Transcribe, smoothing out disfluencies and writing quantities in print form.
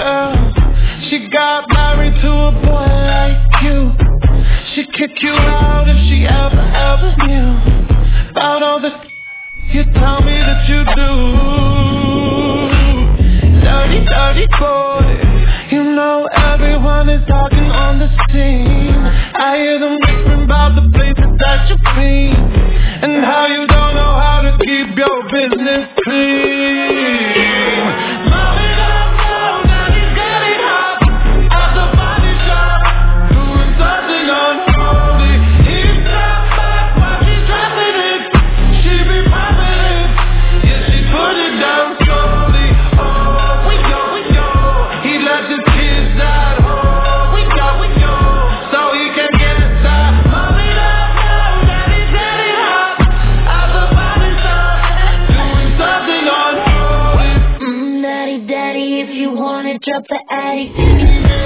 girl. She got married to a boy like you. She'd kick you out if she ever knew about all the you tell me that you do. Dirty boy. You know everyone is talking on the scene. I hear them whispering about the places that you've been and how you don't know how to keep your business clean. Mommy don't know that he's getting hot at the body shop, doing something unholy. He's not back while she's dropping it. She be popping it, yeah, she put it down slowly. Oh, we go. He left his kids at home. We go. So he can get inside. Mommy don't know that he's getting hot at the body shop, doing something unholy. Daddy, if you want it, drop the addy.